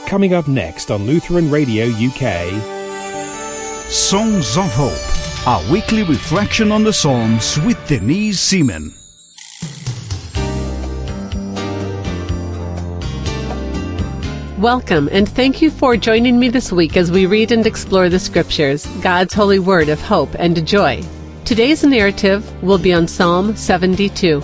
Coming up next on Lutheran Radio UK. Songs of Hope, our weekly reflection on the Psalms with Denise Seaman. Welcome, and thank you for joining me this week as we read and explore the Scriptures, God's holy word of hope and joy. Today's narrative will be on Psalm 72.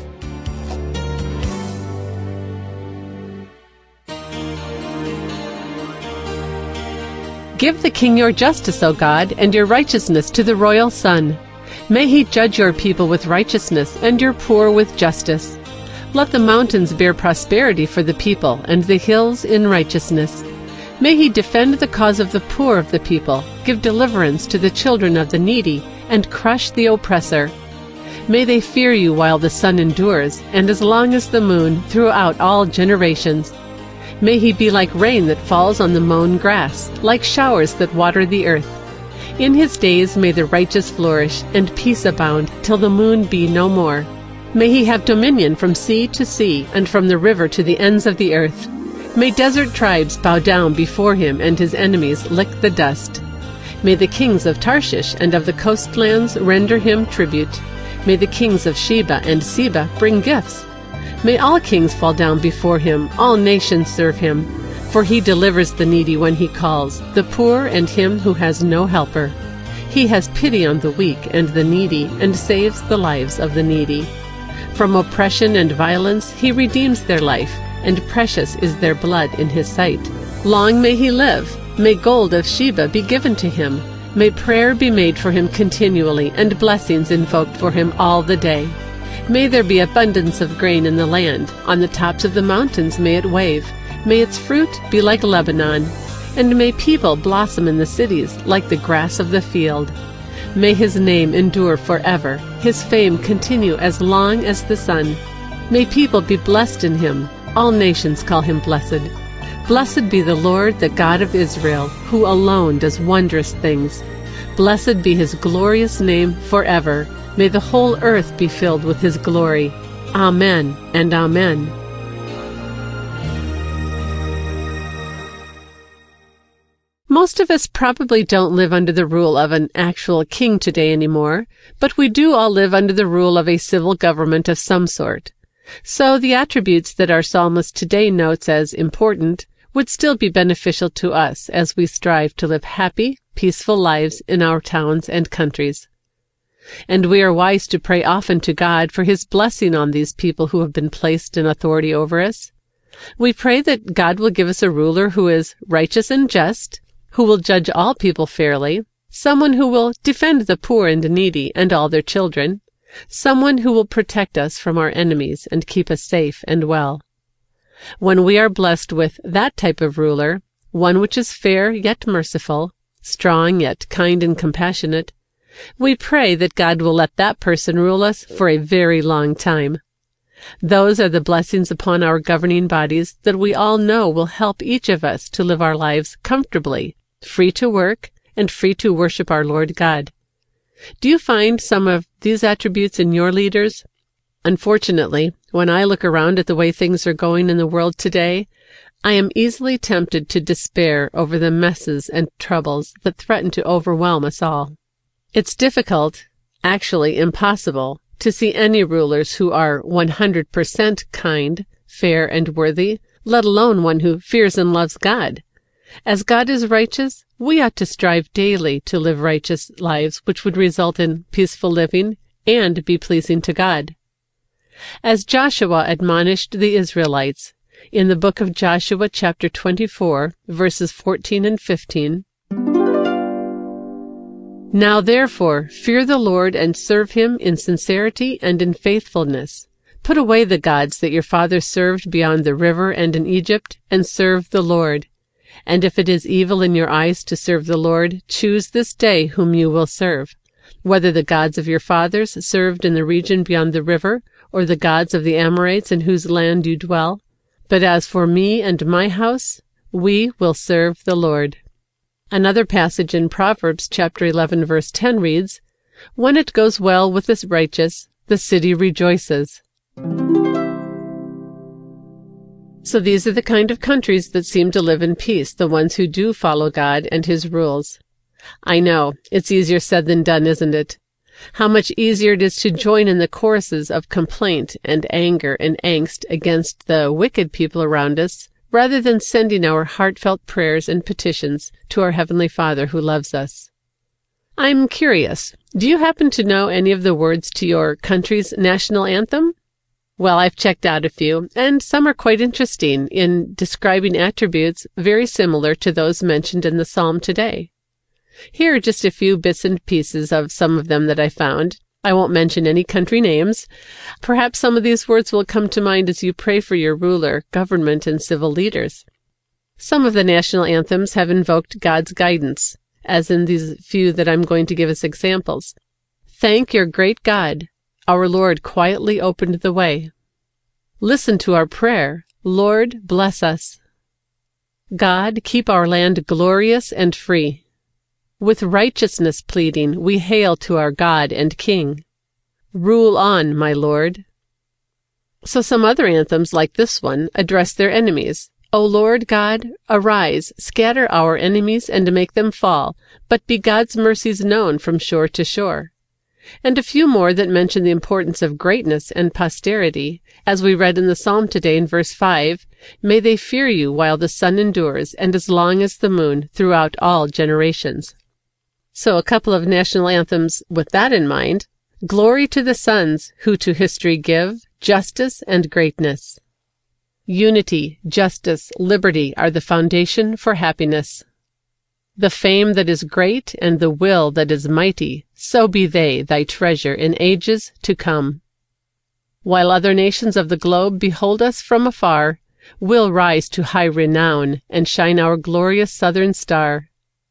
Give the king your justice, O God, and your righteousness to the royal son. May he judge your people with righteousness and your poor with justice. Let the mountains bear prosperity for the people, and the hills in righteousness. May he defend the cause of the poor of the people, give deliverance to the children of the needy, and crush the oppressor. May they fear you while the sun endures, and as long as the moon throughout all generations. May he be like rain that falls on the mown grass, like showers that water the earth. In his days may the righteous flourish, and peace abound, till the moon be no more. May he have dominion from sea to sea, and from the river to the ends of the earth. May desert tribes bow down before him, and his enemies lick the dust. May the kings of Tarshish and of the coastlands render him tribute. May the kings of Sheba and Seba bring gifts. May all kings fall down before him, all nations serve him. For he delivers the needy when he calls, the poor and him who has no helper. He has pity on the weak and the needy, and saves the lives of the needy. From oppression and violence he redeems their life, and precious is their blood in his sight. Long may he live. May gold of Sheba be given to him. May prayer be made for him continually, and blessings invoked for him all the day. May there be abundance of grain in the land. On the tops of the mountains may it wave. May its fruit be like Lebanon. And may people blossom in the cities like the grass of the field. May his name endure forever, his fame continue as long as the sun. May people be blessed in him. All nations call him blessed. Blessed be the Lord, the God of Israel, who alone does wondrous things. Blessed be his glorious name forever. May the whole earth be filled with his glory. Amen and amen. Most of us probably don't live under the rule of an actual king today anymore, but we do all live under the rule of a civil government of some sort. So the attributes that our psalmist today notes as important would still be beneficial to us as we strive to live happy, peaceful lives in our towns and countries. And we are wise to pray often to God for his blessing on these people who have been placed in authority over us. We pray that God will give us a ruler who is righteous and just, who will judge all people fairly, someone who will defend the poor and needy and all their children, someone who will protect us from our enemies and keep us safe and well. When we are blessed with that type of ruler, one which is fair yet merciful, strong yet kind and compassionate, we pray that God will let that person rule us for a very long time. Those are the blessings upon our governing bodies that we all know will help each of us to live our lives comfortably, free to work, and free to worship our Lord God. Do you find some of these attributes in your leaders? Unfortunately, when I look around at the way things are going in the world today, I am easily tempted to despair over the messes and troubles that threaten to overwhelm us all. It's difficult, actually impossible, to see any rulers who are 100% kind, fair, and worthy, let alone one who fears and loves God. As God is righteous, we ought to strive daily to live righteous lives which would result in peaceful living and be pleasing to God. As Joshua admonished the Israelites in the book of Joshua chapter 24, verses 14 and 15, Now therefore fear the Lord and serve him in sincerity and in faithfulness. Put away the gods that your fathers served beyond the river and in Egypt, and serve the Lord. And if it is evil in your eyes to serve the Lord, choose this day whom you will serve, whether the gods of your fathers served in the region beyond the river, or the gods of the Amorites in whose land you dwell. But as for me and my house, we will serve the Lord. Another passage in Proverbs chapter 11 verse 10 reads, When it goes well with the righteous, the city rejoices. So these are the kind of countries that seem to live in peace, the ones who do follow God and His rules. I know, it's easier said than done, isn't it? How much easier it is to join in the choruses of complaint and anger and angst against the wicked people around us, rather than sending our heartfelt prayers and petitions to our Heavenly Father who loves us. I'm curious, do you happen to know any of the words to your country's national anthem? Well, I've checked out a few, and some are quite interesting in describing attributes very similar to those mentioned in the psalm today. Here are just a few bits and pieces of some of them that I found. I won't mention any country names. Perhaps some of these words will come to mind as you pray for your ruler, government, and civil leaders. Some of the national anthems have invoked God's guidance, as in these few that I'm going to give as examples. Thank your great God. Our Lord quietly opened the way. Listen to our prayer. Lord, bless us. God, keep our land glorious and free. With righteousness pleading, we hail to our God and King. Rule on, my Lord. So some other anthems like this one address their enemies. O Lord God, arise, scatter our enemies and make them fall, but be God's mercies known from shore to shore. And a few more that mention the importance of greatness and posterity, as we read in the psalm today in verse 5, may they fear you while the sun endures, and as long as the moon, throughout all generations. So a couple of national anthems with that in mind. Glory to the sons who to history give justice and greatness. Unity, justice, liberty are the foundation for happiness. The fame that is great and the will that is mighty, so be they thy treasure in ages to come. While other nations of the globe behold us from afar, we'll rise to high renown and shine our glorious southern star.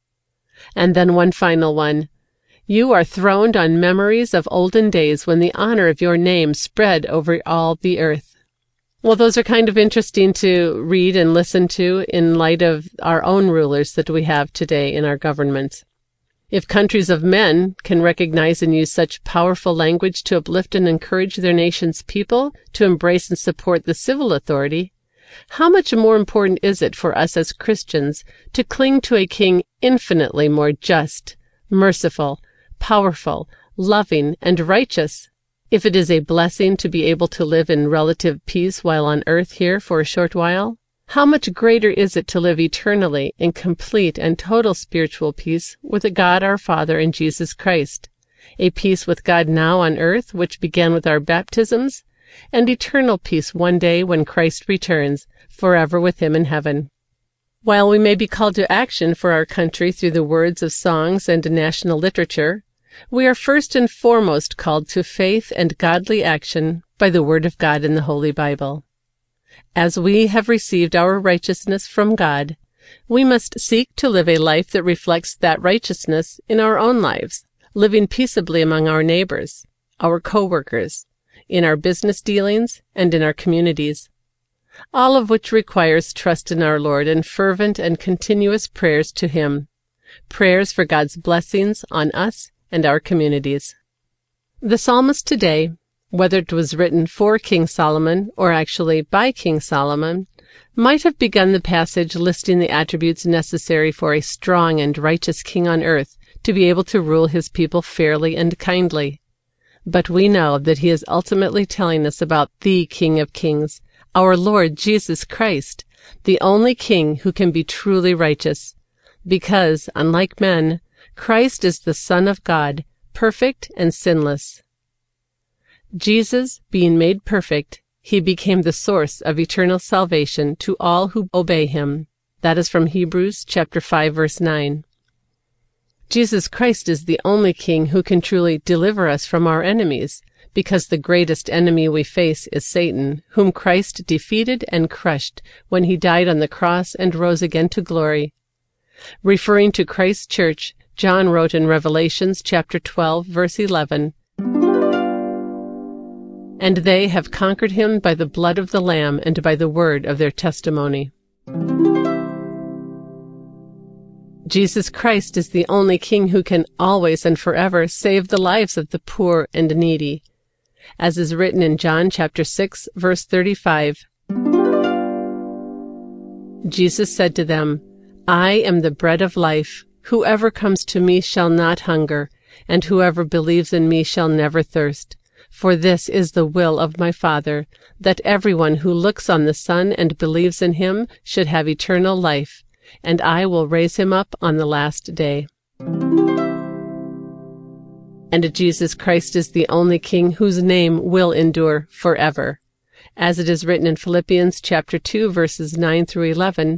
And then one final one. You are throned on memories of olden days when the honor of your name spread over all the earth. Well, those are kind of interesting to read and listen to in light of our own rulers that we have today in our government. If countries of men can recognize and use such powerful language to uplift and encourage their nation's people to embrace and support the civil authority, how much more important is it for us as Christians to cling to a king infinitely more just, merciful, powerful, loving, and righteous? If it is a blessing to be able to live in relative peace while on earth here for a short while, how much greater is it to live eternally in complete and total spiritual peace with a God our Father and Jesus Christ, a peace with God now on earth which began with our baptisms, and eternal peace one day when Christ returns, forever with Him in heaven. While we may be called to action for our country through the words of songs and national literature, we are first and foremost called to faith and godly action by the Word of God in the Holy Bible. As we have received our righteousness from God, we must seek to live a life that reflects that righteousness in our own lives, living peaceably among our neighbors, our co-workers, in our business dealings, and in our communities, all of which requires trust in our Lord and fervent and continuous prayers to Him, prayers for God's blessings on us and our communities. The psalmist today, whether it was written for King Solomon or actually by King Solomon, might have begun the passage listing the attributes necessary for a strong and righteous king on earth to be able to rule his people fairly and kindly. But we know that he is ultimately telling us about the King of Kings, our Lord Jesus Christ, the only King who can be truly righteous, because, unlike men, Christ is the Son of God, perfect and sinless. Jesus, being made perfect, He became the source of eternal salvation to all who obey Him. That is from Hebrews chapter 5, verse 9. Jesus Christ is the only King who can truly deliver us from our enemies, because the greatest enemy we face is Satan, whom Christ defeated and crushed when He died on the cross and rose again to glory. Referring to Christ's church, John wrote in Revelations chapter 12, verse 11, "And they have conquered him by the blood of the Lamb and by the word of their testimony." Jesus Christ is the only King who can always and forever save the lives of the poor and needy. As is written in John chapter 6, verse 35, Jesus said to them, I am the bread of life. Whoever comes to me shall not hunger, and whoever believes in me shall never thirst. For this is the will of my Father, that everyone who looks on the Son and believes in him should have eternal life, and I will raise him up on the last day. And Jesus Christ is the only King whose name will endure forever. As it is written in Philippians chapter 2, verses 9 through 11,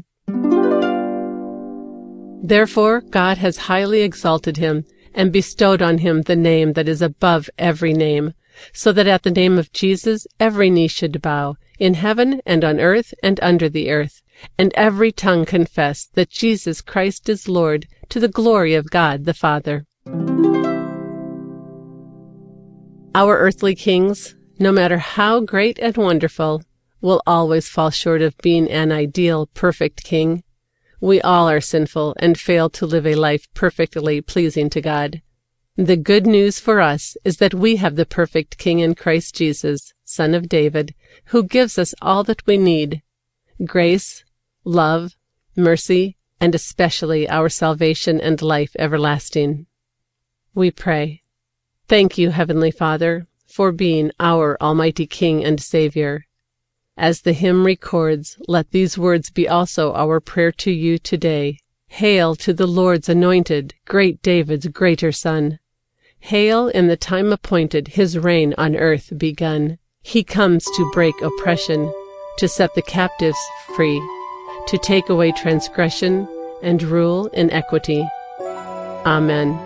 Therefore God has highly exalted him, and bestowed on him the name that is above every name, so that at the name of Jesus every knee should bow, in heaven and on earth and under the earth, and every tongue confess that Jesus Christ is Lord, to the glory of God the Father. Our earthly kings, no matter how great and wonderful, will always fall short of being an ideal, perfect king. We all are sinful and fail to live a life perfectly pleasing to God. The good news for us is that we have the perfect King in Christ Jesus, Son of David, who gives us all that we need: grace, love, mercy, and especially our salvation and life everlasting. We pray. Thank you, Heavenly Father, for being our Almighty King and Savior. As the hymn records, let these words be also our prayer to you today. Hail to the Lord's anointed, great David's greater Son. Hail in the time appointed, his reign on earth begun. He comes to break oppression, to set the captives free, to take away transgression and rule in equity. Amen.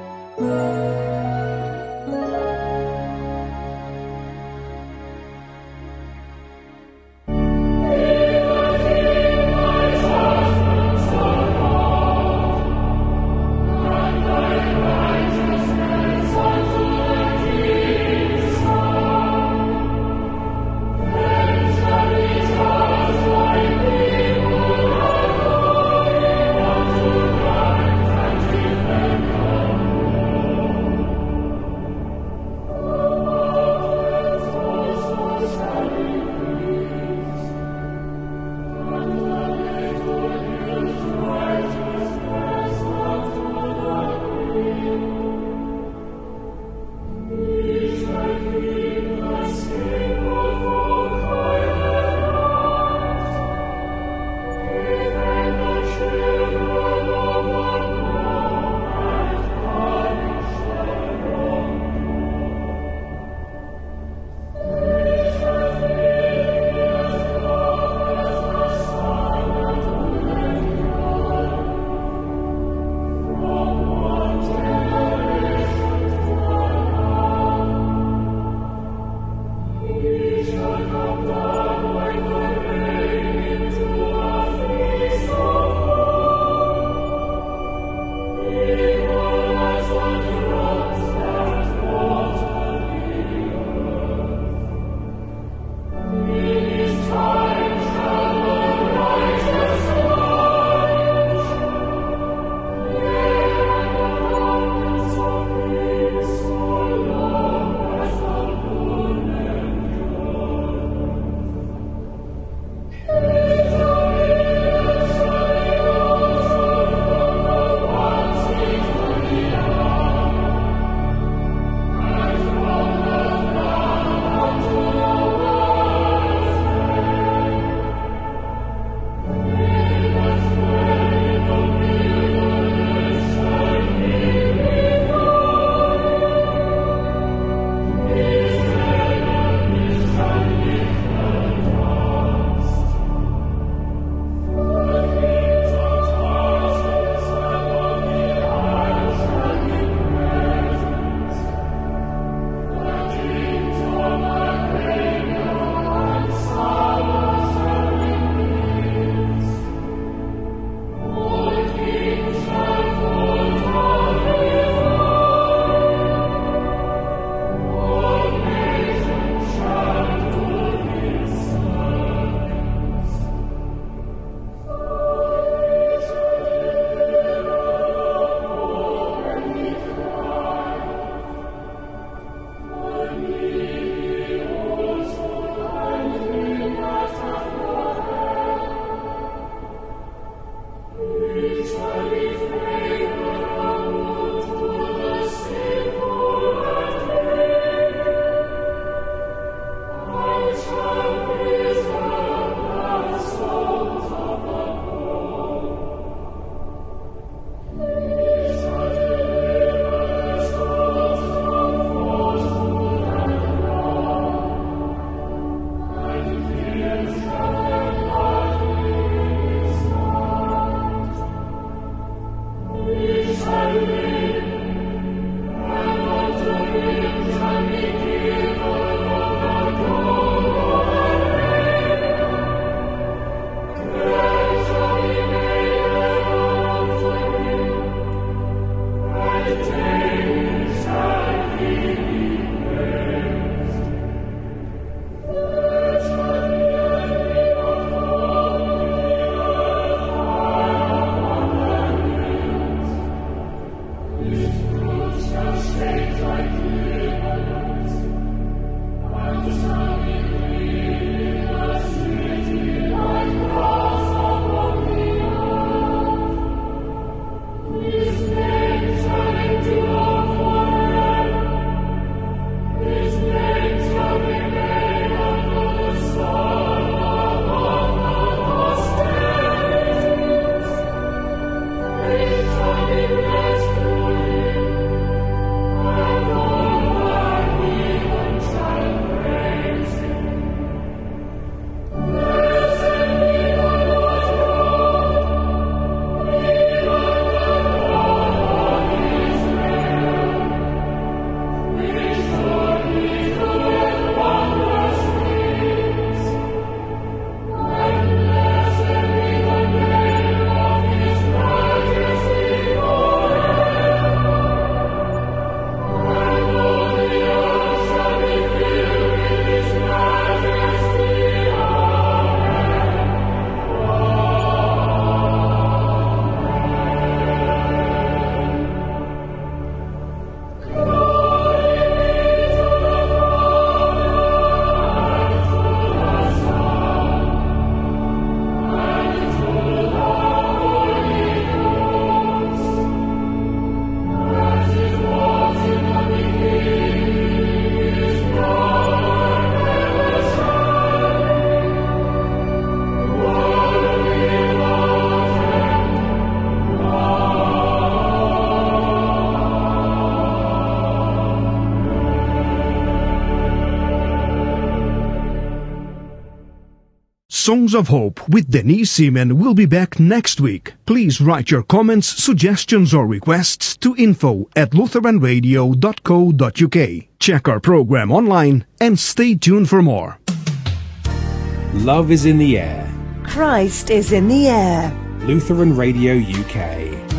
Songs of Hope with Denise Seaman will be back next week. Please write your comments, suggestions, or requests to info@lutheranradio.co.uk. Check our program online and stay tuned for more. Love is in the air. Christ is in the air. Lutheran Radio UK.